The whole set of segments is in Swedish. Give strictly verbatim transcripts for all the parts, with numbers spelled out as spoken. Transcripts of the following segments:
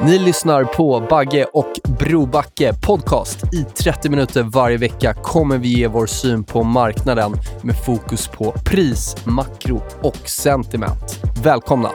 Ni lyssnar på Bagge och Brobacke podcast. I trettio minuter varje vecka kommer vi ge vår syn på marknaden med fokus på pris, makro och sentiment. Välkomna!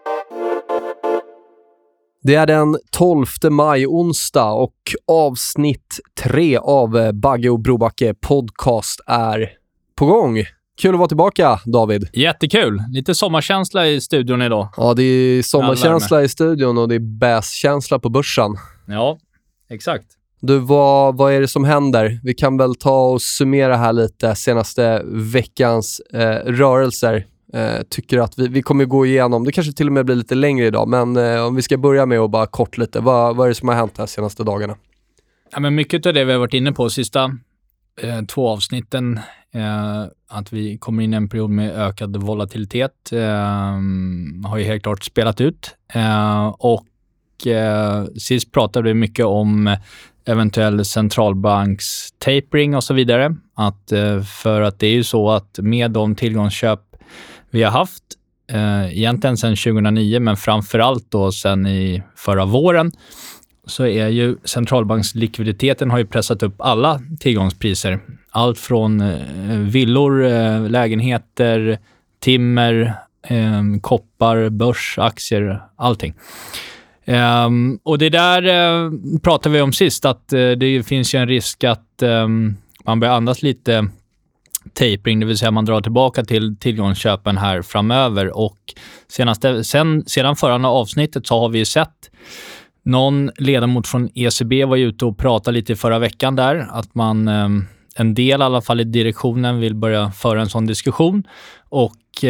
Det är den tolfte maj, onsdag, och avsnitt tre av Bagge och Brobacke podcast är på gång. Kul att vara tillbaka, David. Jättekul. Lite sommarkänsla i studion idag. Ja, det är sommarkänsla i studion och det är bäskänsla på börsen. Ja, exakt. Du, vad, vad är det som händer? Vi kan väl ta och summera här lite senaste veckans eh, rörelser. Eh, tycker att vi, vi kommer gå igenom, det kanske till och med blir lite längre idag, men eh, om vi ska börja med att bara kort lite, vad, vad är det som har hänt här senaste dagarna? Ja, men mycket av det vi har varit inne på sista eh, två avsnitten, eh, att vi kommer in i en period med ökad volatilitet, eh, har ju helt klart spelat ut. Eh, och eh, sist pratade vi mycket om eventuell centralbanks tapering och så vidare. Att, eh, för att det är ju så att med de tillgångsköp vi har haft eh, egentligen sedan tjugohundranio, men framförallt då sedan i förra våren, så är ju centralbankslikviditeten har ju pressat upp alla tillgångspriser. Allt från eh, villor, eh, lägenheter, timmer, eh, koppar, börs, aktier, allting. Eh, och det där eh, pratade vi om sist, att eh, det finns ju en risk att eh, man börjar andas lite tapering, det vill säga man drar tillbaka till tillgångsköpen här framöver. Och senaste, sen, sedan förra avsnittet så har vi ju sett någon ledamot från E C B var ute och pratade lite förra veckan där, att man, en del i alla fall i direktionen vill börja föra en sån diskussion. Och,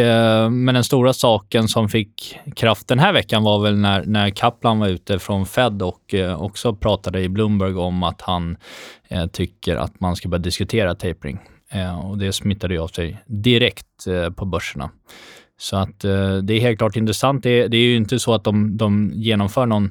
men den stora saken som fick kraft den här veckan var väl när, när Kaplan var ute från Fed och också pratade i Bloomberg om att han tycker att man ska börja diskutera tapering. Eh, och det smittade ju av sig direkt eh, på börserna. Så att eh, det är helt klart intressant. Det, det är ju inte så att de, de genomför någon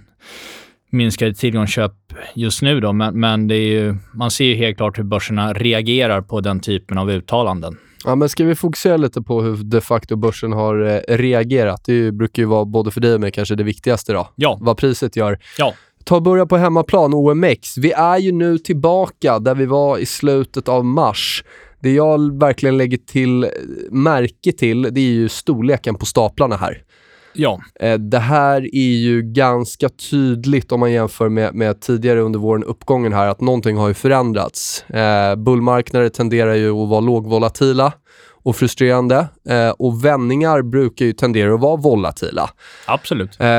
minskad tillgångsköp just nu då, men, men det är ju, man ser ju helt klart hur börserna reagerar på den typen av uttalanden. Ja, men ska vi fokusera lite på hur de facto börsen har eh, reagerat? Det brukar ju vara både för dig och mig kanske det viktigaste då. Ja. Vad priset gör. Ja. Ta och börja på hemmaplan, O M X. Vi är ju nu tillbaka där vi var i slutet av mars. Det jag verkligen lägger till märke till, det är ju storleken på staplarna här. Ja. Det här är ju ganska tydligt om man jämför med, med tidigare under våren uppgången här, att någonting har ju förändrats. Eh, bullmarknader tenderar ju att vara lågvolatila och frustrerande. Eh, och vändningar brukar ju tendera att vara volatila. Absolut. Eh,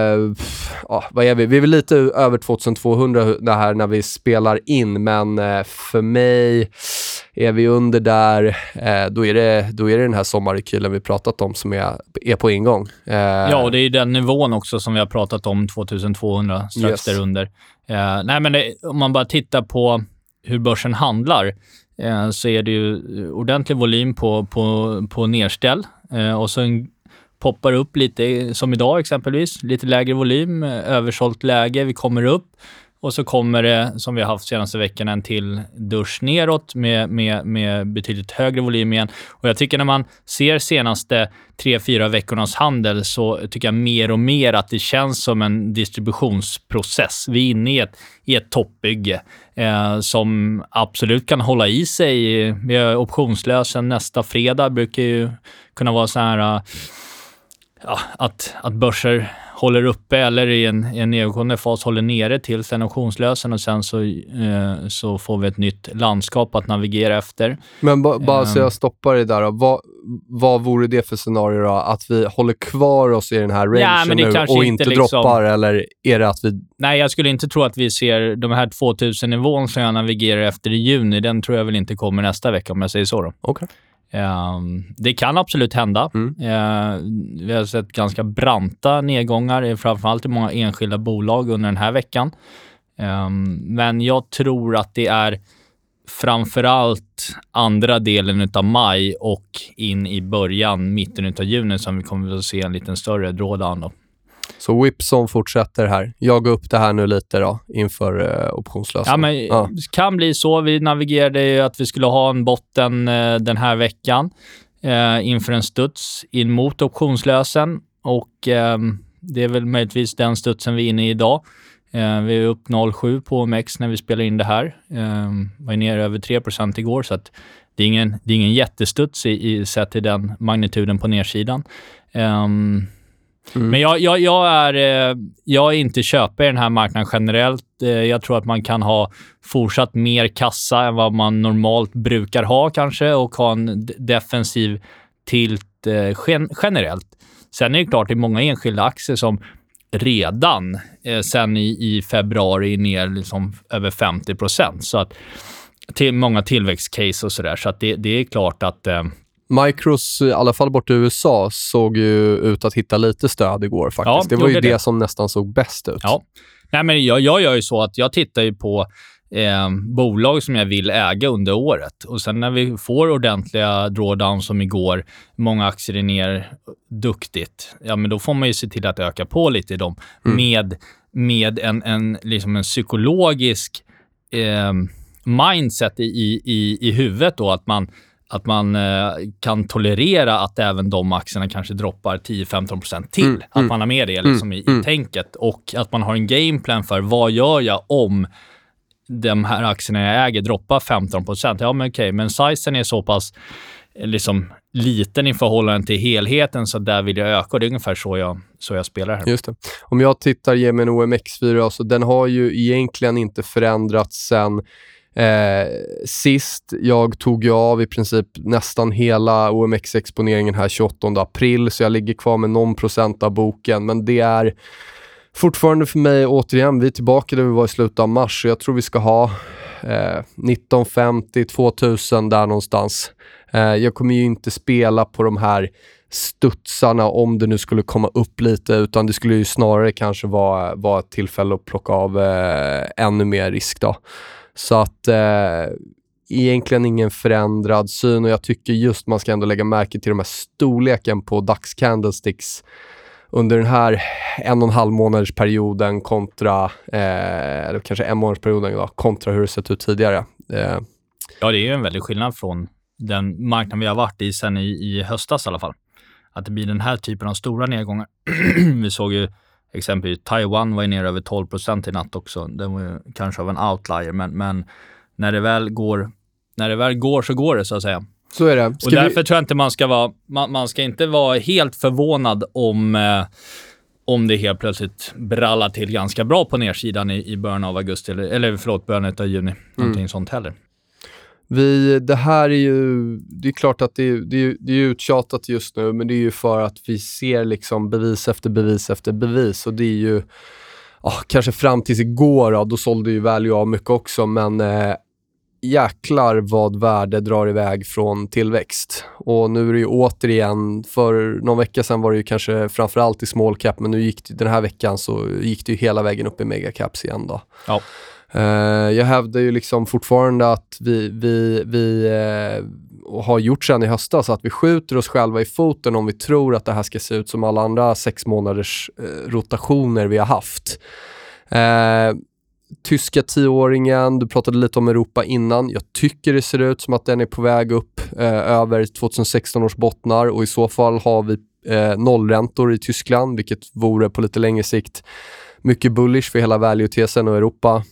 pff, ja, vad är vi? Vi är väl lite över tjugotvåhundra det här när vi spelar in, men eh, för mig är vi under där, eh, då, är det, då är det den här sommarrekylen vi pratat om som är, är på ingång. Eh, ja, och det är ju den nivån också som vi har pratat om, tjugotvåhundra, strax yes. där under. Eh, nej, men det, om man bara tittar på hur börsen handlar, eh, så är det ju ordentlig volym på, på, på nedställ. Eh, och så en, poppar upp lite, som idag exempelvis, lite lägre volym, översålt läge, vi kommer upp. Och så kommer det, som vi har haft senaste veckan, en till dusch neråt med, med, med betydligt högre volym igen. Och jag tycker när man ser senaste tre, fyra veckornas handel, så tycker jag mer och mer att det känns som en distributionsprocess. Vi är inne i ett, i ett toppbygge eh, som absolut kan hålla i sig. Vi har optionslösen nästa fredag, brukar ju kunna vara så här uh, ja, att, att börser håller uppe eller i en, i en nedgående fas håller nere till sen optionslösen, och sen så, eh, så får vi ett nytt landskap att navigera efter. Men ba, bara um, så jag stoppar det där då. Vad, vad vore det för scenario då? Att vi håller kvar oss i den här rangen ja, nu och inte, inte liksom droppar, eller är det att vi... Nej, jag skulle inte tro att vi ser de här tvåtusen-nivån som jag navigerar efter i juni. Den tror jag väl inte kommer nästa vecka, om jag säger så då. Okej. Okay. Um, det kan absolut hända. Mm. Uh, vi har sett ganska branta nedgångar, framförallt i många enskilda bolag under den här veckan. Um, men jag tror att det är framförallt andra delen utav maj och in i början, mitten utav juni, som vi kommer att se en liten större drawdown då. Så Whipson fortsätter här. Jag går upp det här nu lite då inför uh, optionslösen. Ja, men ja. Det kan bli så. Vi navigerade ju att vi skulle ha en botten uh, den här veckan uh, inför en studs in mot optionslösen. Och uh, Det är väl möjligtvis den studsen vi är inne i idag. Eh, vi är upp noll komma sju på O M X när vi spelar in det här. Eh, var ner över tre procent igår, så att det är ingen, det är ingen jättestuds i, i sett till den magnituden på nedsidan. Eh, Mm. Men jag, jag, jag, är, jag är inte köper i den här marknaden generellt. Jag tror att man kan ha fortsatt mer kassa än vad man normalt brukar ha kanske, och ha en defensiv tilt gen, generellt. Sen är det klart, det är många enskilda aktier som redan eh, sen i, i februari är ner liksom över femtio procent. Så att till många tillväxtcase och sådär. Så att det, det är klart att... Eh, Micros, i alla fall bort i U S A, såg ju ut att hitta lite stöd igår faktiskt. Ja, det var ju det. det som nästan såg bäst ut. Ja. Nej, men jag, jag gör ju så att jag tittar ju på eh, bolag som jag vill äga under året. Och sen när vi får ordentliga drawdowns som igår, många aktier är ner duktigt, ja men då får man ju se till att öka på lite i dem mm. med, med en, en, liksom en psykologisk eh, mindset i, i, i huvudet då, att man Att man eh, kan tolerera att även de aktierna kanske droppar tio till femton procent till. Mm, att mm, man har med det liksom, mm, i, i mm. tänket. Och att man har en gameplan för vad gör jag om de här aktierna jag äger droppar femton procent. Ja, men okej. Okay, men sizen är så pass liksom, liten i förhållande till helheten, så där vill jag öka. Och det är ungefär så jag, så jag spelar här. Just det. Om jag tittar genom en O M X fyra, så den har ju egentligen inte förändrats sen Eh, sist. Jag tog ju av i princip nästan hela O M X-exponeringen här tjugoåttonde april, så jag ligger kvar med någon procent av boken, men det är fortfarande för mig, återigen, vi är tillbaka där vi var i slutet av mars, så jag tror vi ska ha eh, nitton femtio tvåtusen där någonstans. Eh, jag kommer ju inte spela på de här studsarna om det nu skulle komma upp lite, utan det skulle ju snarare kanske vara, vara ett tillfälle att plocka av eh, ännu mer risk då. Så att eh, egentligen ingen förändrad syn, och jag tycker just man ska ändå lägga märke till de här storleken på DAX candlesticks under den här en och en halv månaders perioden kontra, eh, eller kanske en månaders perioden då, kontra hur det sett ut tidigare. Eh. Ja, det är ju en väldigt skillnad från den marknaden vi har varit i sen i, i höstas i alla fall. Att det blir den här typen av stora nedgångar. Vi såg ju exempelvis Taiwan var ner över tolv procent i natt också. Det var ju kanske av en outlier, men, men när det väl går när det väl går så går det, så att säga. Så är det. Ska och därför vi... tror jag inte man ska vara man, man ska inte vara helt förvånad om eh, om det helt plötsligt brallar till ganska bra på nedsidan i, i början av augusti eller, eller förlåt, början av juni. Någonting mm. sånt heller. Vi, det här är ju, det är klart att det är, det är, det är uttjatat just nu, men det är ju för att vi ser liksom bevis efter bevis efter bevis, och det är ju oh, kanske fram tills igår då, då sålde ju Value av mycket också, men eh, jäklar vad värde drar iväg från tillväxt. Och nu är det ju återigen, för någon vecka sedan var det ju kanske framförallt i small cap, men nu gick det, den här veckan så gick det ju hela vägen upp i megacaps igen då. Ja. Uh, jag hävdar ju liksom fortfarande att vi, vi, vi uh, har gjort sedan i höstas, att vi skjuter oss själva i foten om vi tror att det här ska se ut som alla andra sex månaders uh, rotationer vi har haft. Uh, tyska tioåringen, du pratade lite om Europa innan. Jag tycker det ser ut som att den är på väg upp uh, över tjugohundrasexton års bottnar, och i så fall har vi uh, nollräntor i Tyskland, vilket vore på lite längre sikt mycket bullish för hela value-tesen och Europa.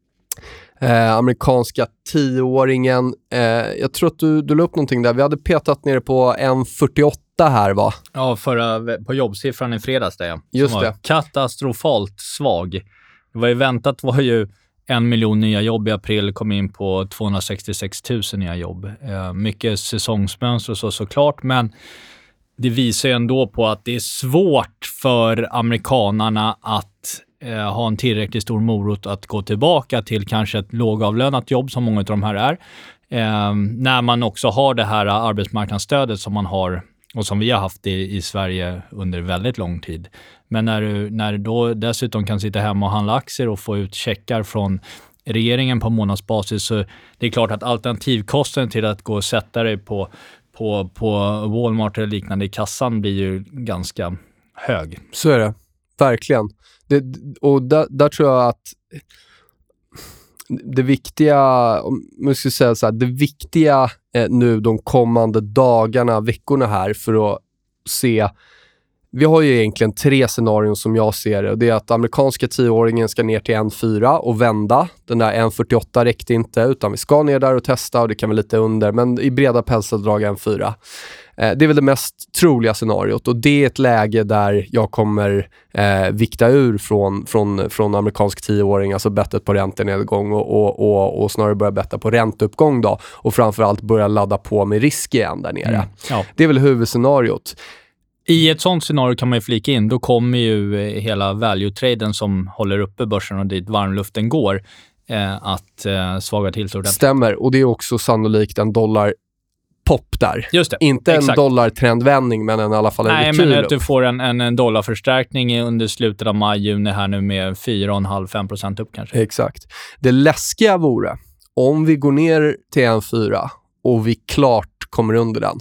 Eh, amerikanska tioåringen, eh, jag tror att du, du la upp någonting där. Vi hade petat ner på en fyrtioåtta här, va? Ja, förra, på jobbsiffran i fredags där, ja. Just som det. Var katastrofalt svag. Det var ju väntat var ju en miljon nya jobb i april, kom in på tvåhundrasextiosex tusen nya jobb. Eh, mycket säsongsmönster och så såklart, men det visar ju ändå på att det är svårt för amerikanarna att eh, ha en tillräckligt stor morot att gå tillbaka till kanske ett lågavlönat jobb som många av de här är. Eh, när man också har det här arbetsmarknadsstödet som man har och som vi har haft i, i Sverige under väldigt lång tid. Men när du, när du då dessutom kan sitta hemma och handla aktier och få ut checkar från regeringen på månadsbasis, så det är klart att alternativkostnaden till att gå och sätta dig på På, på Walmart eller liknande i kassan blir ju ganska hög. Så är det, verkligen. Det, och där, där tror jag att det viktiga, om man ska säga så här, det viktiga eh, nu de kommande dagarna, veckorna här, för att se Vi har ju egentligen tre scenarion som jag ser det. Och det är att amerikanska tioåringen ska ner till en komma fyra och vända. Den där en komma fyrtioåtta räckte inte, utan vi ska ner där och testa, och det kan vara lite under. Men i breda penseldrag en komma fyra. Eh, det är väl det mest troliga scenariot. Och det är ett läge där jag kommer eh, vikta ur från, från, från amerikansk tioåring. Alltså bettet på räntenedgång och, och, och, och snarare börja betta på ränteuppgång då. Och framförallt börja ladda på med risk igen där nere. Mm. Ja. Det är väl huvudscenariot. I ett sånt scenario kan man ju flika in, då kommer ju hela value-traden som håller uppe börsen och dit varmluften går eh, att eh, svaga till så. Stämmer, och det är också sannolikt en dollar pop där. Just det, inte exakt. En dollartrendvändning, men en, i alla fall en Nej, rekyl. men att du får en, en, en dollarförstärkning under slutet av maj, juni här nu med fyra komma fem till fem procent upp kanske. Exakt. Det läskiga vore om vi går ner till en komma fyra och vi klart kommer under den.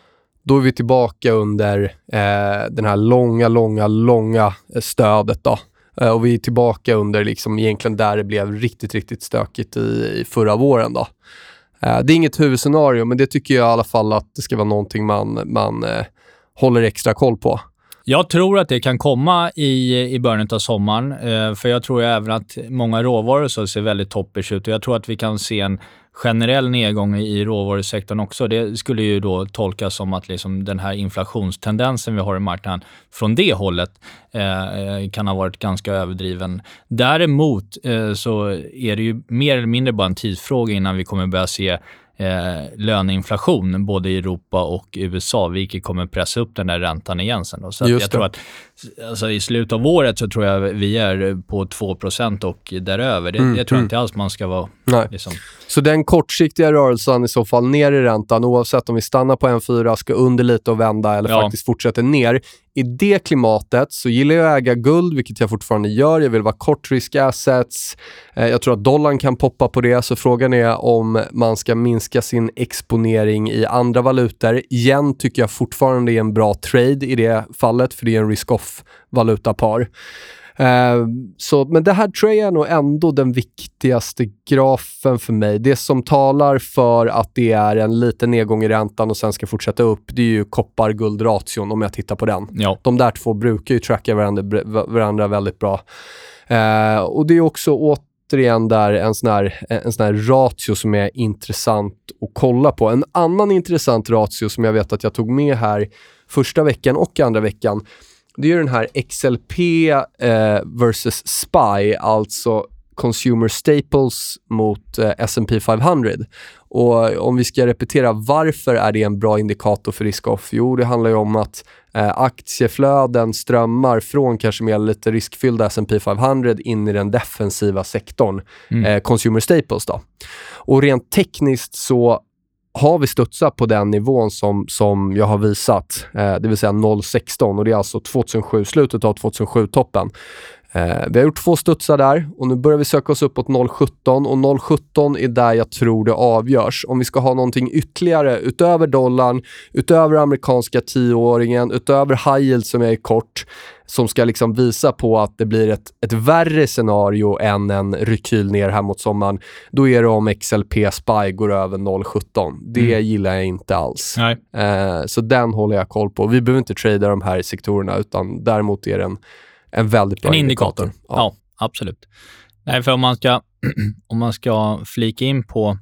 Då är vi tillbaka under eh, den här långa, långa, långa stödet då. Eh, och vi är tillbaka under liksom egentligen där det blev riktigt, riktigt stökigt i, i förra våren då. Eh, det är inget huvudscenario, men det tycker jag i alla fall att det ska vara någonting man, man eh, håller extra koll på. Jag tror att det kan komma i, i början av sommaren, eh, för jag tror även att många råvaror så ser väldigt toppers ut, och jag tror att vi kan se en generell nedgång i råvarusektorn också. Det skulle ju då tolkas som att liksom den här inflationstendensen vi har i marknaden från det hållet eh, kan ha varit ganska överdriven. Däremot eh, så är det ju mer eller mindre bara en tidsfråga innan vi kommer börja se Eh, löneinflation både i Europa och U S A, vilket kommer pressa upp den där räntan igen sen då. Så att jag tror att alltså, i slutet av året så tror jag vi är på två procent och däröver. Det, mm, det tror jag mm. inte alls man ska vara. Nej. Liksom. Så den kortsiktiga rörelsen i så fall ner i räntan, oavsett om vi stannar på en komma fyra, ska under lite och vända eller ja. faktiskt fortsätter ner. I det klimatet så gillar jag att äga guld, vilket jag fortfarande gör. Jag vill vara kortrisk assets. Eh, jag tror att dollarn kan poppa på det. Så frågan är om man ska minska sin exponering i andra valutor. Igen tycker jag fortfarande är en bra trade i det fallet, för det är en risk-off valutapar. Uh, så, men det här tror jag är nog ändå den viktigaste grafen för mig. Det som talar för att det är en liten nedgång i räntan och sen ska fortsätta upp, det är ju koppar-guld-ration om jag tittar på den. Ja. De där två brukar ju tracka varandra, varandra väldigt bra. Uh, och det är också återigen där en sån här, en sån här ratio som är intressant att kolla på. En annan intressant ratio som jag vet att jag tog med här första veckan och andra veckan, det är den här X L P eh, versus S P Y, alltså Consumer Staples mot eh, S and P femhundra. Och om vi ska repetera, varför är det en bra indikator för risk-off? Jo, det handlar ju om att eh, aktieflöden strömmar från kanske mer lite riskfyllda S and P femhundra in i den defensiva sektorn, mm. eh, Consumer Staples då. Och rent tekniskt så har vi studsat på den nivån som, som jag har visat, eh, det vill säga noll komma sexton, och det är alltså tjugohundrasju, slutet av tjugohundrasju-toppen. Eh, vi har gjort två studsar där och nu börjar vi söka oss uppåt noll komma sjutton, och noll komma sjutton är där jag tror det avgörs. Om vi ska ha någonting ytterligare utöver dollarn, utöver amerikanska tioåringen, utöver high yield som är kort, som ska liksom visa på att det blir ett, ett värre scenario än en rekyl ner här mot sommaren, då är det om X L P S P Y går över noll komma sjutton. Det mm. gillar jag inte alls. Nej. Eh, så den håller jag koll på. Vi behöver inte trada de här sektorerna, utan däremot är det en, en väldigt bra en indikator. indikator. Ja. ja, absolut. Nej, för om man ska, om man ska flika in på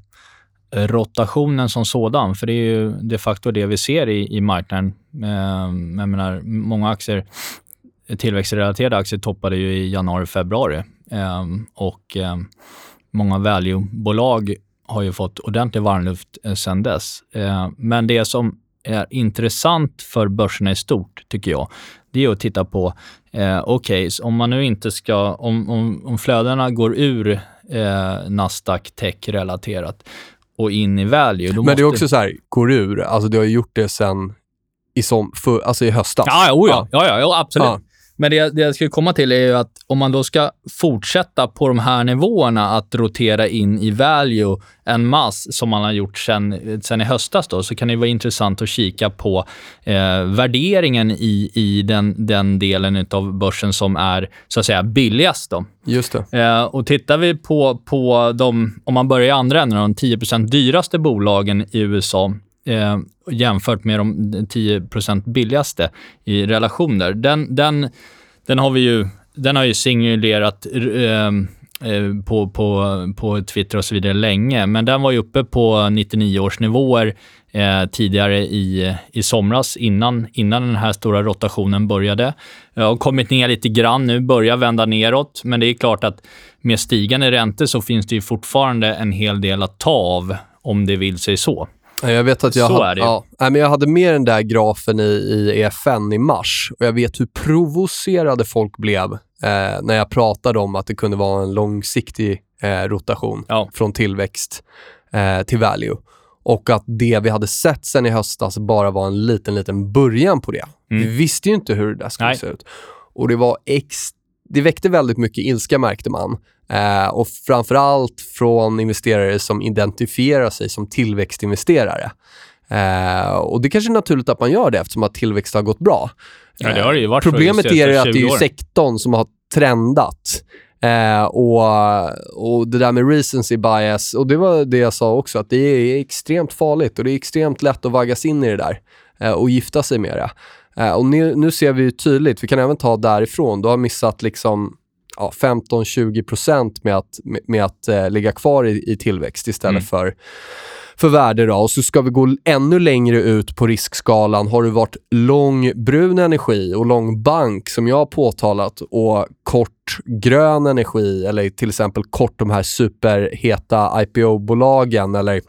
rotationen som sådan, för det är ju de facto det vi ser i, i marknaden. Eh, jag menar, många aktier, tillväxtrelaterade aktier toppade ju i januari, februari. Eh, och eh, många value-bolag har ju fått ordentlig varmluft eh, sedan dess. Eh, men det som är intressant för börserna i stort, tycker jag, det är att titta på, eh, okej, okay, om man nu inte ska, om, om, om flödena går ur eh, Nasdaq tech-relaterat och in i value. Då men måste... det är också så här, går ur, alltså du har gjort det sen i, som, för, alltså i höstas. Ja, oh ja, ja. Ja, ja, absolut. Ja. Men det, det jag skulle komma till är ju att om man då ska fortsätta på de här nivåerna att rotera in i value en mass som man har gjort sen, sen i höstas då, så kan det vara intressant att kika på eh, värderingen i, i den, den delen av börsen som är så att säga billigast då. Just det. Eh, och tittar vi på, på de, om man börjar i andra änden, de tio procent dyraste bolagen i U S A, eh, jämfört med de tio procent billigaste i relationer. Den, den, den har vi ju den har ju signalerat eh, På, på, på Twitter och så vidare länge, men den var ju uppe på nittionio års nivåer eh, tidigare i, i somras innan, innan den här stora rotationen började. Jag har kommit ner lite grann nu, börjar vända neråt, men det är klart att med stigande räntor så finns det ju fortfarande en hel del att ta av om det vill sig så. Jag vet att jag, så ha, är det. Ja, men jag hade med den där grafen i, i E F N i mars och jag vet hur provocerade folk blev eh, när jag pratade om att det kunde vara en långsiktig eh, rotation ja. från tillväxt eh, till value. Och att det vi hade sett sen i höstas bara var en liten, liten början på det. Mm. Vi visste ju inte hur det där skulle Nej. se ut. Och det var ex- det väckte väldigt mycket ilska, märkte man. Eh, och framförallt från investerare som identifierar sig som tillväxtinvesterare. Eh, och det kanske är naturligt att man gör det eftersom att tillväxt har gått bra. Ja, det har det ju varit. Problemet är att det är ju sektorn som har trendat. Eh, och, och det där med recency bias, och det var det jag sa också, att det är extremt farligt och det är extremt lätt att vaggas in i det där eh, och gifta sig med det. Eh, och nu, nu ser vi ju tydligt, vi kan även ta därifrån, du har missat liksom ja, femton till tjugo procent med att, med, med att eh, ligga kvar i, i tillväxt istället mm. för för värde då. Och så ska vi gå ännu längre ut på riskskalan. Har du varit lång brun energi och lång bank som jag har påtalat och kort grön energi eller till exempel kort de här superheta I P O-bolagen eller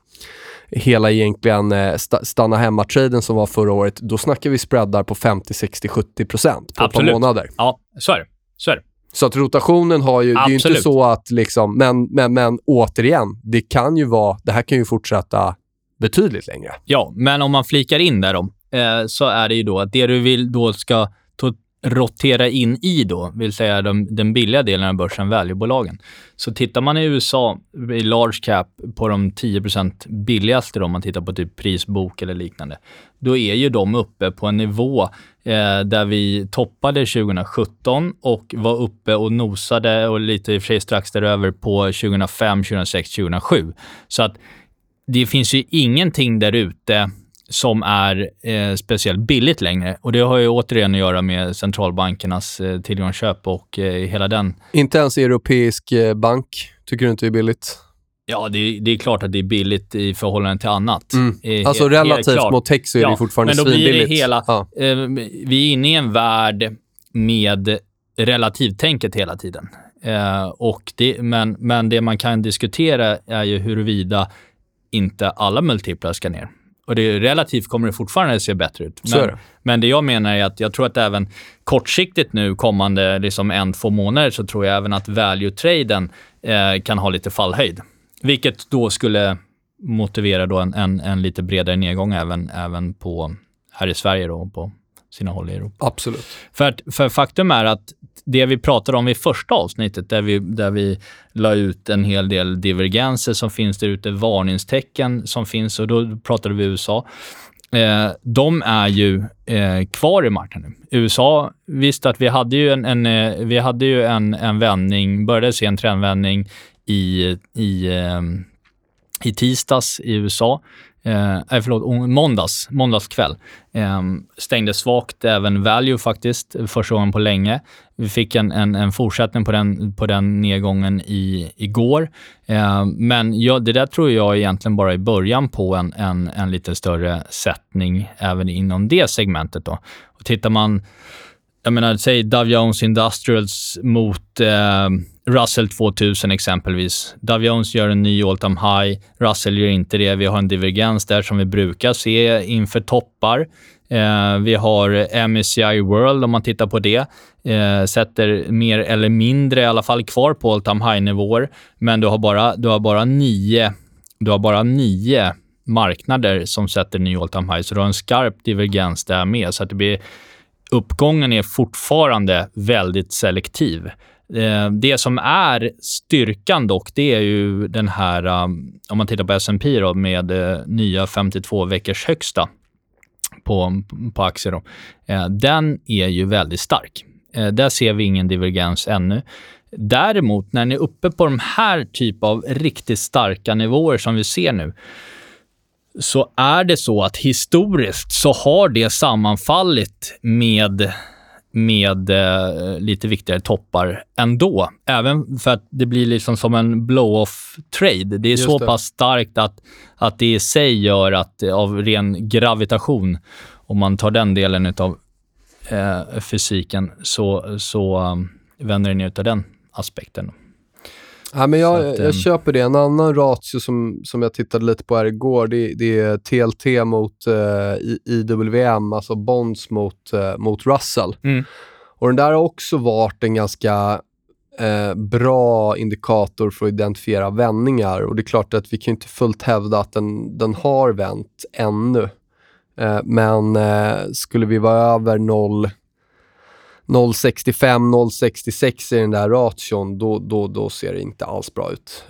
hela egentligen st- stanna hemma-traden som var förra året, då snackar vi spreadar på femtio, sextio, sjuttio procent på Absolut. ett par månader. Ja, så är det. Så är det. Så att rotationen har ju, det är ju inte så att liksom, men, men, men återigen, det kan ju vara, det här kan ju fortsätta betydligt längre. Ja, men om man flikar in där då, eh, så är det ju då att det du vill då ska to- rotera in i då, vill säga de, den billiga delen av börsen, valuebolagen. Så tittar man i U S A i large cap på de tio procent billigaste då, om man tittar på typ prisbok eller liknande, då är ju de uppe på en nivå eh, där vi toppade tjugo sjutton och var uppe och nosade och lite i och för sig strax däröver på tjugohundrafem, tjugohundrasex, tjugohundrasju. Så att det finns ju ingenting där ute som är eh, speciellt billigt längre. Och det har ju återigen att göra med centralbankernas eh, tillgångsköp och eh, hela den. Inte ens europeisk eh, bank tycker du inte är billigt? Ja, det, det är klart att det är billigt i förhållande till annat. Mm. Eh, alltså he- relativt mot tech så är ja, det fortfarande svinbilligt. Men då svinbilligt. blir det hela... Ja. Eh, vi är inne i en värld med relativtänket hela tiden. Eh, och det, men, men det man kan diskutera är ju huruvida inte alla multiplar ska ner. Och det är relativt kommer det fortfarande se bättre ut. Men, det. men det jag menar är att jag tror att även kortsiktigt nu kommande liksom en, två månader så tror jag även att value-traden eh, kan ha lite fallhöjd. Vilket då skulle motivera då en, en, en lite bredare nedgång även, även på här i Sverige då, på sina håll i Europa. Absolut. För, att, för faktum är att det vi pratade om i första avsnittet där vi, där vi la ut en hel del divergenser som finns där ute, varningstecken som finns, och då pratade vi U S A. Eh, de är ju eh, kvar i marknaden. U S A, visst att vi hade ju en, en, eh, vi hade ju en, en vändning, började se en trendvändning i, i, eh, i tisdags i U S A. Eh, förlåt, måndags, måndagskväll. Eh, stängde svagt även value faktiskt, första gången på länge. Vi fick en, en, en fortsättning på den, på den nedgången i, igår. Eh, men ja, det där tror jag egentligen bara i början på en, en, en lite större sättning även inom det segmentet då. Och tittar man, jag menar, säg Dow Jones Industrials mot eh, Russell tvåtusen exempelvis. Dow Jones gör en ny all-time high, Russell gör inte det. Vi har en divergens där som vi brukar se inför toppar. Eh, vi har M S C I World, om man tittar på det, eh, sätter mer eller mindre i alla fall kvar på all-time high-nivåer. Men du har bara, du har bara nio, du har bara nio marknader som sätter ny all-time high. Så du har en skarp divergens där med. Så att det blir, uppgången är fortfarande väldigt selektiv. Det som är styrkan dock, det är ju den här, om man tittar på S and P då, med nya femtiotvå veckors högsta på, på aktier då. Den är ju väldigt stark. Där ser vi ingen divergens ännu. Däremot när ni är uppe på de här typ av riktigt starka nivåer som vi ser nu, så är det så att historiskt så har det sammanfallit med med eh, lite viktigare toppar ändå. Även för att det blir liksom som en blow-off trade. Det är Just så det. pass starkt att, att det i sig gör att av ren gravitation, om man tar den delen av eh, fysiken, så, så um, vänder den ut av den aspekten. Ja, men jag, att, jag um, köper det. En annan ratio som, som jag tittade lite på här igår, det, det är T L T mot uh, I W M, alltså bonds mot, uh, mot Russell. Mm. Och den där har också varit en ganska uh, bra indikator för att identifiera vändningar. Och det är klart att vi kan inte fullt hävda att den, den har vänt ännu. Uh, men uh, skulle vi vara över noll noll sextiofem noll sextiosex i den där ration, då, då, då ser det inte alls bra ut.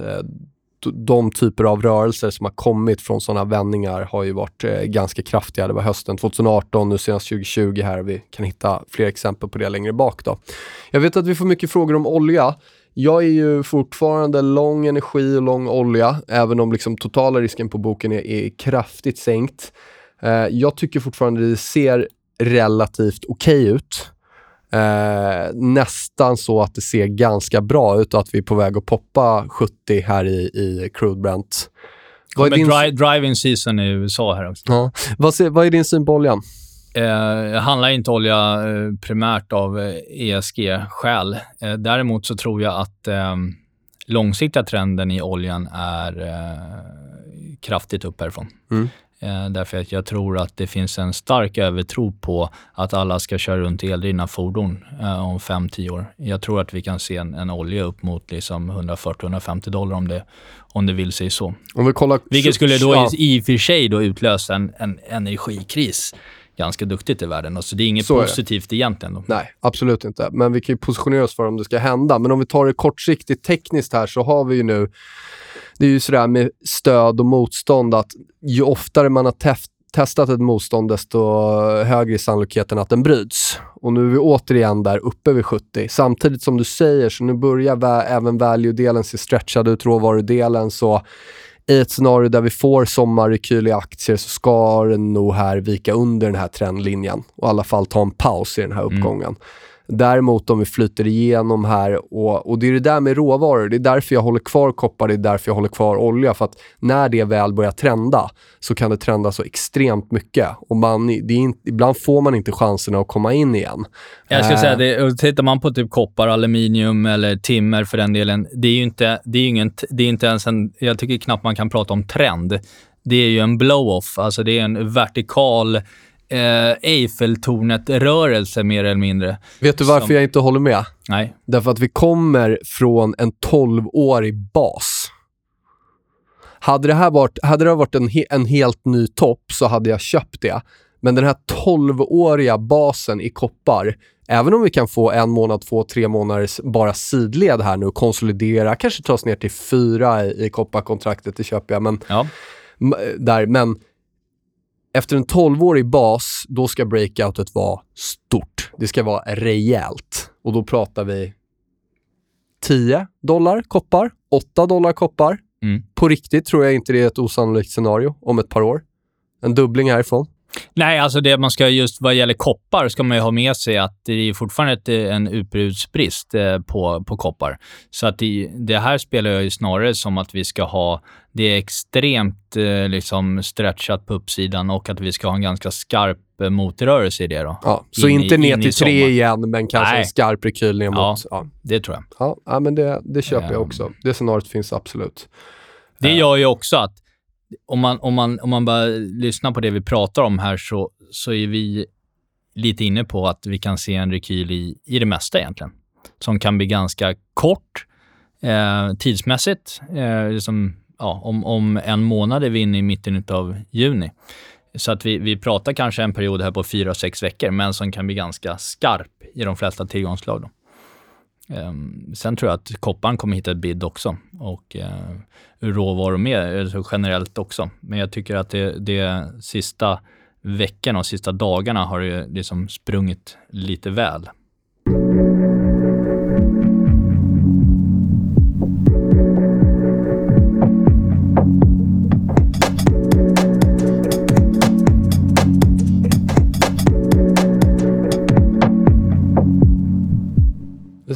De typer av rörelser som har kommit från sådana vändningar har ju varit ganska kraftiga. Det var hösten tjugo arton, nu senast tjugo tjugo här. Vi kan hitta fler exempel på det längre bak då. Jag vet att vi får mycket frågor om olja. Jag är ju fortfarande lång energi och lång olja, även om liksom totala risken på boken är, är kraftigt sänkt. Jag tycker fortfarande det ser relativt okej ut. Eh, nästan så att det ser ganska bra ut och att vi är på väg att poppa sjuttio här i, i crude Brent. Vad är din... dri- driving season i U S A här också. Ja. Vad, ser, vad är din syn på oljan? Eh, handlar inte olja eh, primärt av eh, E S G-skäl. Eh, däremot så tror jag att eh, långsiktiga trenden i oljan är eh, kraftigt upp härifrån. Mm. Eh, därför att jag tror att det finns en stark övertro på att alla ska köra runt eldrivna fordon eh, om fem till tio år. Jag tror att vi kan se en, en olja upp mot liksom hundrafyrtio till hundrafemtio dollar om det, om det vill sig så. Om vi kollar... Vilket skulle då ja. i, i och för sig då utlösa en, en energikris ganska duktigt i världen. Alltså det är inget så positivt är det. Egentligen. Då. Nej, absolut inte. Men vi kan ju positionera oss för om det ska hända. Men om vi tar det kortsiktigt tekniskt här så har vi ju nu, det är ju sådär med stöd och motstånd att ju oftare man har tef- testat ett motstånd desto högre är sannolikheten att den bryts. Och nu är vi återigen där uppe vid sjuttio. Samtidigt som du säger så nu börjar vä- även value-delen se stretchad ut, råvarudelen, så i ett scenario där vi får sommarrekyl i aktier så ska den nog här vika under den här trendlinjen och i alla fall ta en paus i den här uppgången. Mm. Däremot om vi flyter igenom här och, och det är det där med råvaror, det är därför jag håller kvar koppar, det är därför jag håller kvar olja, för att när det väl börjar trenda så kan det trenda så extremt mycket och man, det är inte, ibland får man inte chanserna att komma in igen. Jag ska äh, säga det, tittar man på typ koppar, aluminium eller timmer för den delen, det är ju inte, det är ingen, det är inte ens en, jag tycker knappt man kan prata om trend. Det är ju en blow-off, alltså det är en vertikal Eh, Eiffeltornet-rörelse mer eller mindre. Vet du varför Som... jag inte håller med? Nej. Därför att vi kommer från en tolv-årig bas. Hade det här varit, hade det varit en, he- en helt ny topp så hade jag köpt det. Men den här tolv-åriga basen i koppar, även om vi kan få en månad, två, tre månader bara sidled här nu och konsolidera, kanske tas ner till fyra i, i kopparkontraktet, det köper jag. Men, ja. m- där, men efter en tolv-årig bas, då ska breakoutet vara stort. Det ska vara rejält. Och då pratar vi tio dollar koppar, åtta dollar koppar. Mm. På riktigt tror jag inte det är ett osannolikt scenario om ett par år. En dubbling härifrån. Nej, alltså det man ska just vad gäller koppar ska man ju ha med sig att det är fortfarande ett, en utbudsbrist eh, på, på koppar. Så att det, det här spelar ju snarare som att vi ska ha det är extremt eh, liksom stretchat på uppsidan och att vi ska ha en ganska skarp eh, motrörelse i det då. Ja, så in inte i, ner till tre igen men kanske Nej. en skarp rekyl ner mot. Ja, ja, det tror jag. Ja, ja men det, det köper um, jag också. Det scenariot finns absolut. Det gör ju också att Om man, om, man, om man bara lyssnar på det vi pratar om här så, så är vi lite inne på att vi kan se en rekyl i, i det mesta egentligen. Som kan bli ganska kort eh, tidsmässigt. Eh, liksom, ja, om, om en månad är vi inne i mitten av juni. Så att vi, vi pratar kanske en period här på fyra, sex veckor men som kan bli ganska skarp i de flesta tillgångslag då. Um, sen tror jag att kopparn kommer hitta ett bid också och uh, råvaror med alltså generellt också. Men jag tycker att det, det sista veckan och sista dagarna har det liksom sprungit lite väl.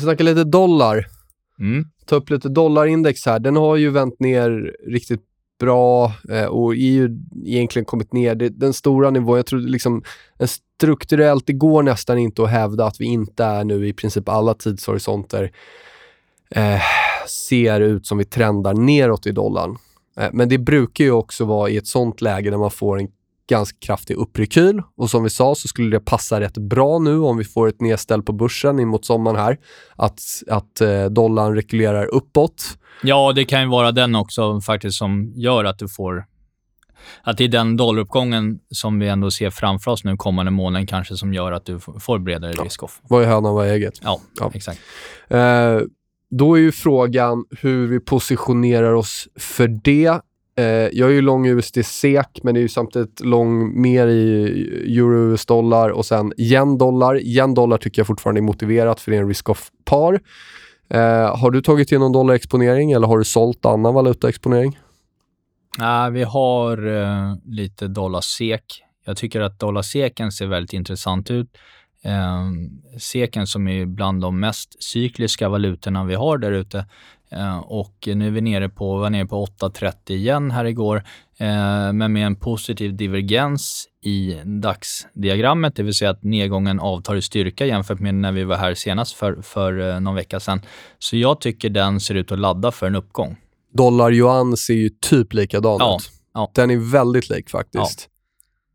snackar lite dollar. Mm. Ta upp lite dollarindex här. Den har ju vänt ner riktigt bra eh, och är ju egentligen kommit ner. Det, den stora nivån, jag tror liksom strukturellt, det går nästan inte att hävda att vi inte är nu i princip alla tidshorisonter eh, ser ut som vi trendar neråt i dollarn. Eh, men det brukar ju också vara i ett sånt läge när man får en ganska kraftig upprekyl, och som vi sa så skulle det passa rätt bra nu om vi får ett nedställ på börsen in mot sommaren här, att, att eh, dollarn rekylerar uppåt. Ja, det kan ju vara den också faktiskt som gör att du får, att det är den dollaruppgången som vi ändå ser framför oss nu kommande månaden kanske som gör att du får bredare ja. risk-off. Vad är hönan, vad är ägget? Ja, ja. Exakt. Eh, då är ju frågan hur vi positionerar oss för det. Eh, jag är ju lång U S D-S E K, men det är ju samtidigt lång mer i euro-U S-dollar och sen yen-dollar. Yen-dollar tycker jag fortfarande är motiverat för det är en risk-off-par. Eh, har du tagit in någon dollarexponering eller har du sålt annan valutaexponering? Nej, vi har uh, lite dollar-S E K. Jag tycker att dollar-S E K ser väldigt intressant ut. Uh, S E K som är bland de mest cykliska valutorna vi har där ute. Uh, och nu är vi nere på, var nere på åtta trettio igen här igår. Uh, men med en positiv divergens i dagsdiagrammet, det vill säga att nedgången avtar i styrka jämfört med när vi var här senast för, för uh, någon vecka sedan. Så jag tycker den ser ut att ladda för en uppgång. Dollar-yuan ser ju typ likadan ja, ut. Ja. Den är väldigt lik faktiskt. Ja.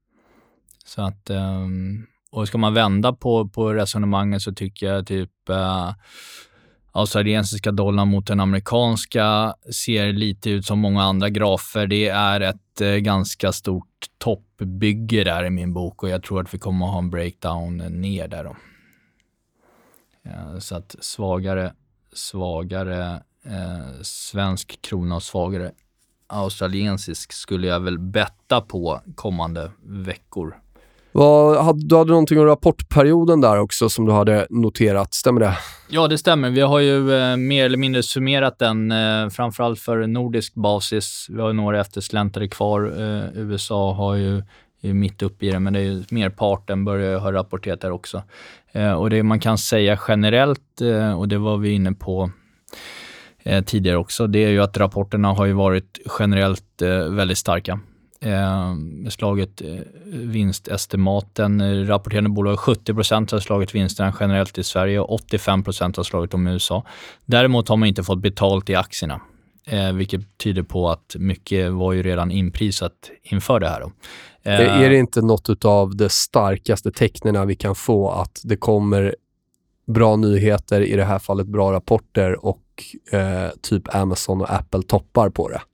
Så att, um, och ska man vända på, på resonemanget så tycker jag typ uh, australiensiska dollar mot den amerikanska ser lite ut som många andra grafer. Det är ett uh, ganska stort toppbygge där i min bok och jag tror att vi kommer att ha en breakdown ner där då. Uh, så att svagare, svagare Eh, svensk krona och svagare australiensisk skulle jag väl betta på kommande veckor. Vad, hade, du hade någonting om rapportperioden där också som du hade noterat, stämmer det? Ja, det stämmer. Vi har ju eh, mer eller mindre summerat den, eh, framförallt för nordisk basis. Vi har några eftersläntrare kvar. Eh, U S A har ju är mitt uppe i det, men det är ju merparten börjar jag ha rapporterat där också. Eh, och det man kan säga generellt, eh, och det var vi inne på Eh, tidigare också, det är ju att rapporterna har ju varit generellt eh, väldigt starka. Eh, slaget eh, vinstestimaten, eh, rapporterande bolag sjuttio procent har slagit vinsterna generellt i Sverige och åttiofem procent har slagit om i U S A. Däremot har man inte fått betalt i aktierna, eh, vilket tyder på att mycket var ju redan inprisat inför det här då. Eh, är det inte något av det starkaste tecknen vi kan få att det kommer bra nyheter, i det här fallet bra rapporter och eh, typ Amazon och Apple toppar på det?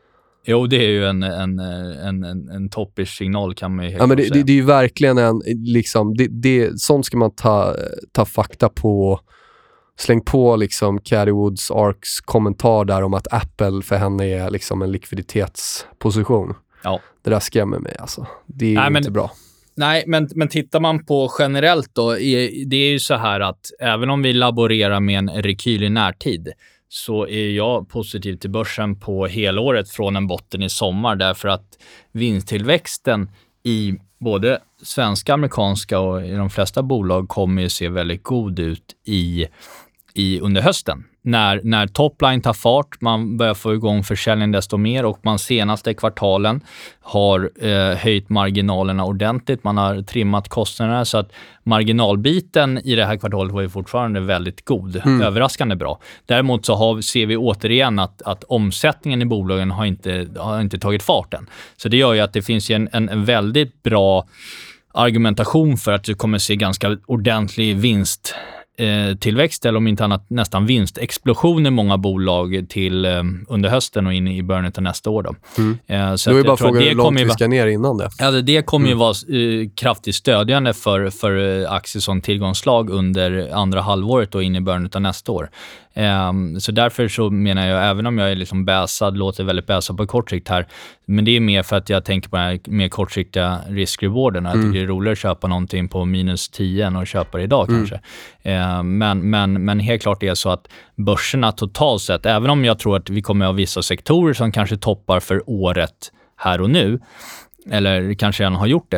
Jo, det är ju en, en, en, en, en toppig signal kan man ju helt ja, men det, säga. det, det är ju verkligen en, liksom, det, det, sånt ska man ta, ta fakta på. Släng på liksom Cathie Woods Arks kommentar där om att Apple för henne är liksom en likviditetsposition. Ja. Det där skrämmer mig alltså. Det är Nej, inte men, bra. Nej, men, men tittar man på generellt då, är, det är ju så här att även om vi laborerar med en rekyl i närtid så är jag positiv till börsen på helåret från en botten i sommar, därför att vinsttillväxten i både svenska, amerikanska och i de flesta bolag kommer ju se väldigt god ut i, i under hösten. När, när topline tar fart, man börjar få igång försäljning desto mer och man senaste kvartalen har eh, höjt marginalerna ordentligt. Man har trimmat kostnaderna så att marginalbiten i det här kvartalet var ju fortfarande väldigt god, mm. överraskande bra. Däremot så har, ser vi återigen att, att omsättningen i bolagen har inte, har inte tagit farten. Så det gör ju att det finns en, en, en väldigt bra argumentation för att du kommer se ganska ordentlig vinst Eh, tillväxt, eller om inte annat nästan vinstexplosion i många bolag till eh, under hösten och in i början av nästa år då. Mm. Eh, så då är att bara frågan hur långt vi va- ska ner innan det. Ja, det, det kommer mm. ju vara eh, kraftigt stödjande för, för eh, aktier som tillgångslag under andra halvåret och in i början av nästa år. Eh, så därför så menar jag, även om jag är liksom bäsad, låter väldigt bäsad på kort sikt här, men det är mer för att jag tänker på den här mer kortsiktiga risk-rewarden. Jag mm. tycker det är roligare att köpa någonting på minus tio än att köpa det idag mm. kanske. Eh, men, men, men helt klart är det så att börserna totalt sett, även om jag tror att vi kommer att ha vissa sektorer som kanske toppar för året här och nu, eller kanske redan har gjort det,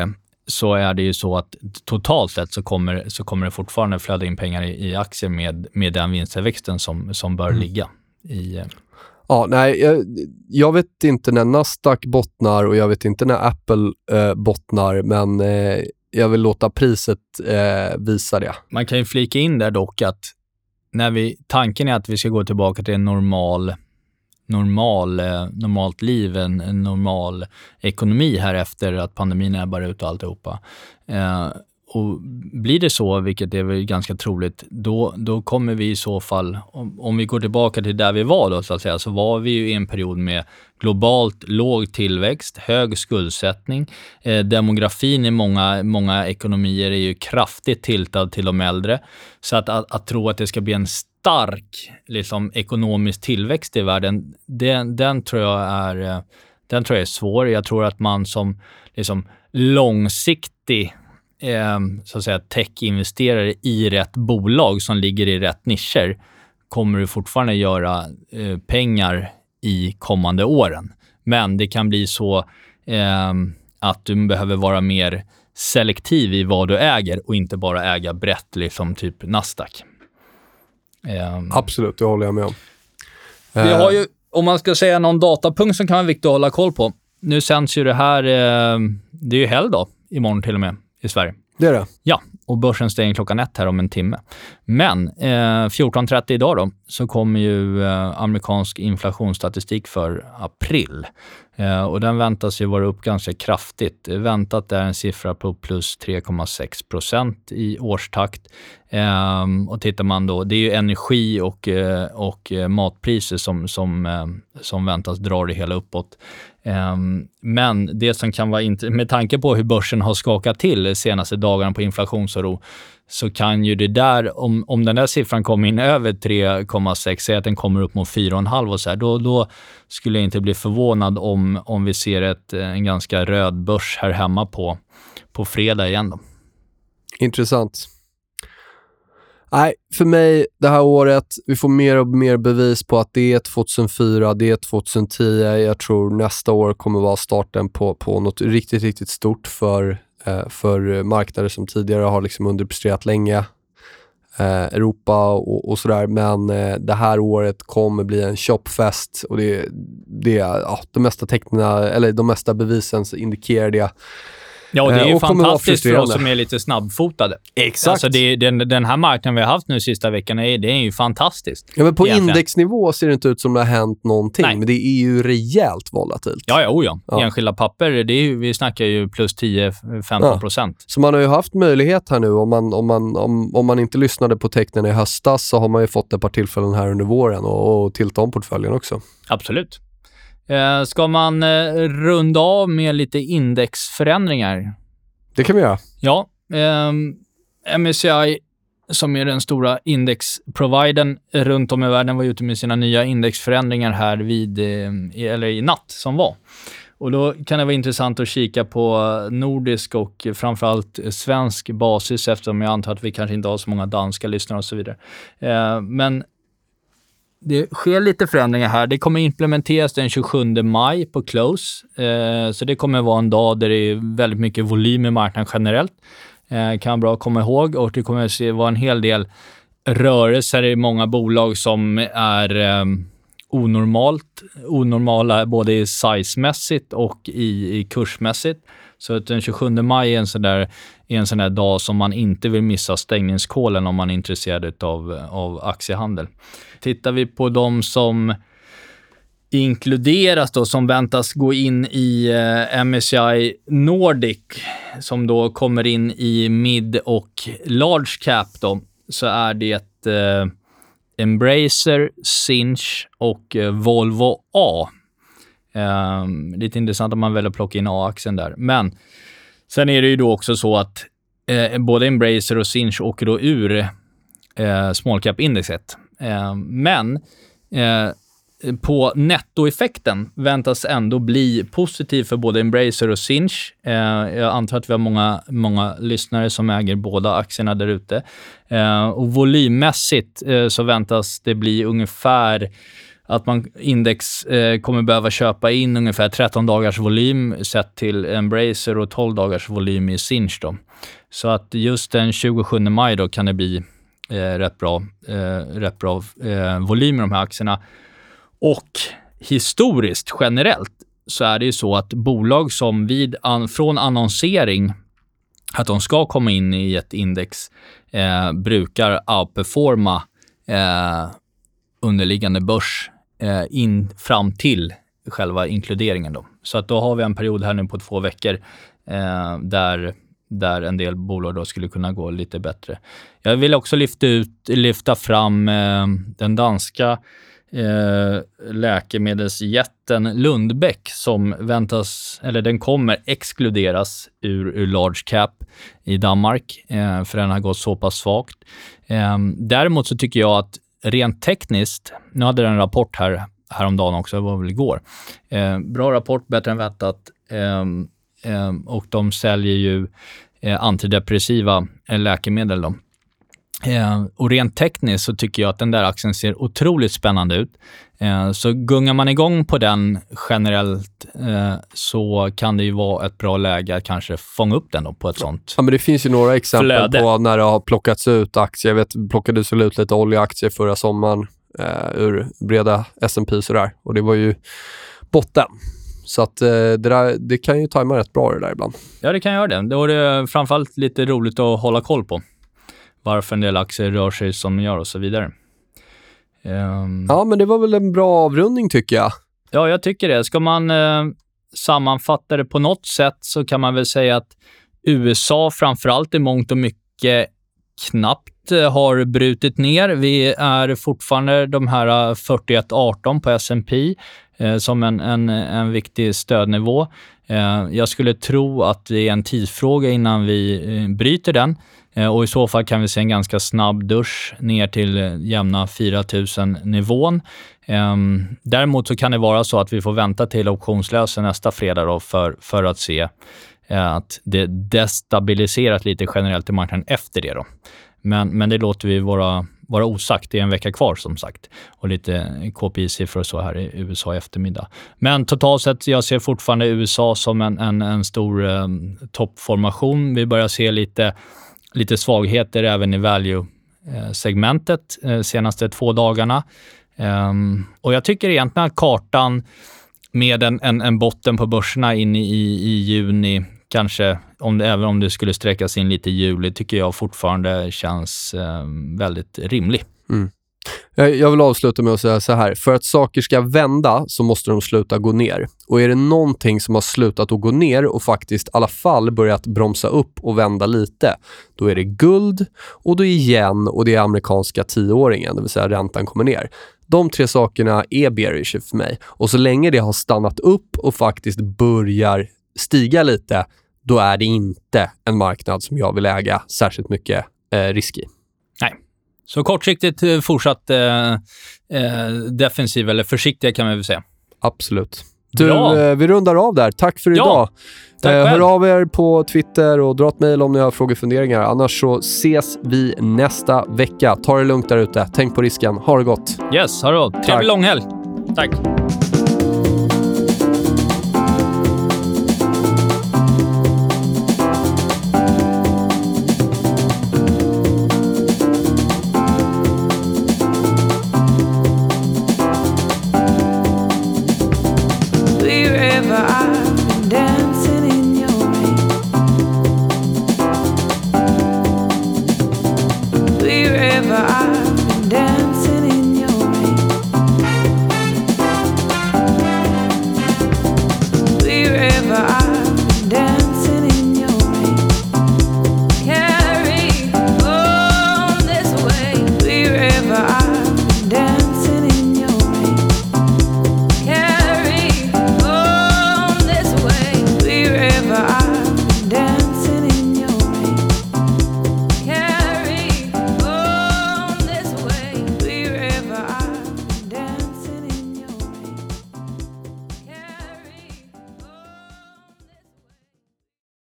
så är det ju så att totalt sett så kommer, så kommer det fortfarande flöda in pengar i, i aktier med, med den vinsttillväxten som, som bör mm. ligga i... Ja, nej, jag, jag vet inte när Nasdaq bottnar och jag vet inte när Apple eh, bottnar, men eh, jag vill låta priset eh, visa det. Man kan ju flika in där dock att när vi, tanken är att vi ska gå tillbaka till en normal, normal, eh, normalt liv, en, en normal ekonomi här efter att pandemin är bara ut och alltihopa. Eh, Och blir det så, vilket är väl ganska troligt, då, då kommer vi i så fall, om, om vi går tillbaka till där vi var då så att säga, så var vi ju i en period med globalt låg tillväxt, hög skuldsättning. Eh, demografin i många, många ekonomier är ju kraftigt tiltad till de äldre. Så att, att, att tro att det ska bli en stark liksom, ekonomisk tillväxt i världen, den, den, tror jag är, den tror jag är svår. Jag tror att man som liksom, långsiktig Eh, så att säga tech-investerare i rätt bolag som ligger i rätt nischer kommer du fortfarande göra eh, pengar i kommande åren. Men det kan bli så eh, att du behöver vara mer selektiv i vad du äger och inte bara äga brett liksom typ Nasdaq. Eh, Absolut, det håller jag med om. Vi har ju, om man ska säga någon datapunkt som kan vara viktigt att hålla koll på. Nu sänds ju det här, eh, det är ju helgdag imorgon till och med i Sverige. Det är det. Ja, och börsen stänger klockan ett här om en timme. Men eh, fjorton trettio idag då så kommer ju eh, amerikansk inflationsstatistik för april. Eh, och den väntas ju vara upp ganska kraftigt. Väntat är en siffra på plus tre komma sex procent i årstakt. Eh, och tittar man då, det är ju energi och, eh, och matpriser som, som, eh, som väntas dra det hela uppåt. Um, men det som kan vara inte, med tanke på hur börsen har skakat till de senaste dagarna på inflationsoro, så kan ju det där, om, om den där siffran kommer in över tre komma sex, säg att den kommer upp mot fyra komma fem och så här, då, då skulle jag inte bli förvånad om, om vi ser ett, en ganska röd börs här hemma på, på fredag igen då. Intressant. Nej, för mig det här året, vi får mer och mer bevis på att det är tjugohundrafyra, det är tjugohundratio. Jag tror nästa år kommer vara starten på, på något riktigt, riktigt stort för, eh, för marknader som tidigare har liksom underpresterat länge. Eh, Europa och, och sådär. Men eh, det här året kommer bli en shopfest och det, det är ja, de mesta tecknen, eller de mesta bevisen indikerar det. Ja, och det är ju fantastiskt för oss som är lite snabbfotade. Exakt. Alltså det, den, den här marknaden vi har haft nu sista veckan, är, det är ju fantastiskt. Ja, men på egentligen. Indexnivå ser det inte ut som det har hänt någonting. Nej. Men det är ju rejält volatilt. Ja, ja, oja. Ja. Enskilda papper, det är ju, vi snackar ju plus tio till femton procent. Ja. Så man har ju haft möjlighet här nu. Om man, om, man, om, om man inte lyssnade på tecknen i höstas så har man ju fått ett par tillfällen här under våren och, och tillta om portföljen också. Absolut. Eh, ska man eh, runda av med lite indexförändringar? Det kan vi göra. Ja, eh, M S C I som är den stora indexprovidern runt om i världen var ute med sina nya indexförändringar här vid, eh, eller i natt som var. Och då kan det vara intressant att kika på nordisk och framförallt svensk basis, eftersom jag antar att vi kanske inte har så många danska lyssnare och så vidare. Eh, men det sker lite förändringar här. Det kommer implementeras den tjugosjunde maj på close. Eh, så det kommer vara en dag där det är väldigt mycket volym i marknaden generellt. Eh, kan bra komma ihåg. Och det kommer att vara en hel del rörelser i många bolag som är eh, onormalt, onormala både i sizemässigt och i, i kursmässigt. Så att den tjugosjunde maj är en sån där, är en sån där dag som man inte vill missa stängningskålen om man är intresserad av, av aktiehandel. Tittar vi på de som inkluderas då, som väntas gå in i eh, M S C I Nordic, som då kommer in i mid och large cap då, så är det eh, Embracer, Sinch och eh, Volvo A. Eh, lite intressant om man väljer att plocka in A-aktien där. Men sen är det ju då också så att eh, både Embracer och Sinch åker då ur eh, small cap-indexet. Eh, men eh, på nettoeffekten väntas ändå bli positiv för både Embracer och Sinch. Eh, jag antar att vi har många, många lyssnare som äger båda aktierna där ute. Eh, och volymmässigt eh, så väntas det bli ungefär att man index eh, kommer behöva köpa in ungefär tretton dagars volym sett till Embracer och tolv dagars volym i Sinch då. Så att just den tjugosjunde maj då kan det bli eh, rätt bra, eh, rätt bra eh, volym i de här aktierna. Och historiskt generellt så är det ju så att bolag som vid an, från annonsering att de ska komma in i ett index eh, brukar outperforma eh, underliggande börs eh, in fram till själva inkluderingen då. Så att då har vi en period här nu på två veckor eh, där, där en del bolag då skulle kunna gå lite bättre. Jag vill också lyfta, ut, lyfta fram eh, den danska Eh, läkemedelsjätten Lundbeck som väntas, eller den kommer exkluderas ur, ur large cap i Danmark eh, för den har gått så pass svagt. Eh, däremot så tycker jag att rent tekniskt, nu hade den en rapport här häromdagen också, det var väl igår. Eh, bra rapport, bättre än väntat. Eh, eh, och de säljer ju eh, antidepressiva eh, läkemedel då. Eh, och rent tekniskt så tycker jag att den där aktien ser otroligt spännande ut. Eh, så gungar man igång på den generellt eh, så kan det ju vara ett bra läge att kanske fånga upp den då på ett sånt. Ja, men det finns ju några exempel flöde på när det har plockats ut aktier. Jag vet, plockades väl ut lite oljeaktier förra sommaren eh, ur breda S and P sådär. Och det var ju botten. Så att eh, det, där, det kan ju tajma rätt bra det där ibland. Ja, det kan göra det. Då är det framförallt lite roligt att hålla koll på varför en del aktier rör sig som de gör och så vidare. Um, ja, men det var väl en bra avrundning tycker jag. Ja, jag tycker det. Ska man eh, sammanfatta det på något sätt så kan man väl säga att U S A framförallt i mångt och mycket knappt eh, har brutit ner. Vi är fortfarande de här fyrtioett arton på S and P eh, som en, en, en viktig stödnivå. Eh, jag skulle tro att det är en tidsfråga innan vi eh, bryter den. Och i så fall kan vi se en ganska snabb dusch ner till jämna fyra tusen nivån. Um, däremot så kan det vara så att vi får vänta till optionslösen nästa fredag då för, för att se uh, att det destabiliserat lite generellt i marknaden efter det då. Men, men det låter vi vara, vara osagt. Det är en vecka kvar som sagt. Och lite K P I-siffror och så här i U S A i eftermiddag. Men totalt sett, jag ser fortfarande U S A som en, en, en stor um, toppformation. Vi börjar se lite lite svagheter även i value-segmentet eh, senaste två dagarna. Um, och jag tycker egentligen att kartan med en, en, en botten på börserna in i, i juni, kanske om det, även om det skulle sträckas in lite i juli, tycker jag fortfarande känns eh, väldigt rimlig. Mm. Jag vill avsluta med att säga så här. För att saker ska vända så måste de sluta gå ner. Och är det någonting som har slutat att gå ner och faktiskt i alla fall börjat bromsa upp och vända lite, då är det guld och då igen och det är amerikanska tioåringen, det vill säga räntan kommer ner. De tre sakerna är bearish för mig. Och så länge det har stannat upp och faktiskt börjar stiga lite, då är det inte en marknad som jag vill äga särskilt mycket eh, risk i. Nej. Så kortsiktigt fortsatt eh, eh, defensiv eller försiktiga kan man väl säga. Absolut. Du, eh, vi rundar av där. Tack för idag. Ja, eh, hör av er på Twitter och dra ett mejl om ni har frågor och funderingar. Annars så ses vi nästa vecka. Ta det lugnt där ute. Tänk på risken. Ha det gott. Yes, ha det gott. Trevlig långhelg. Tack.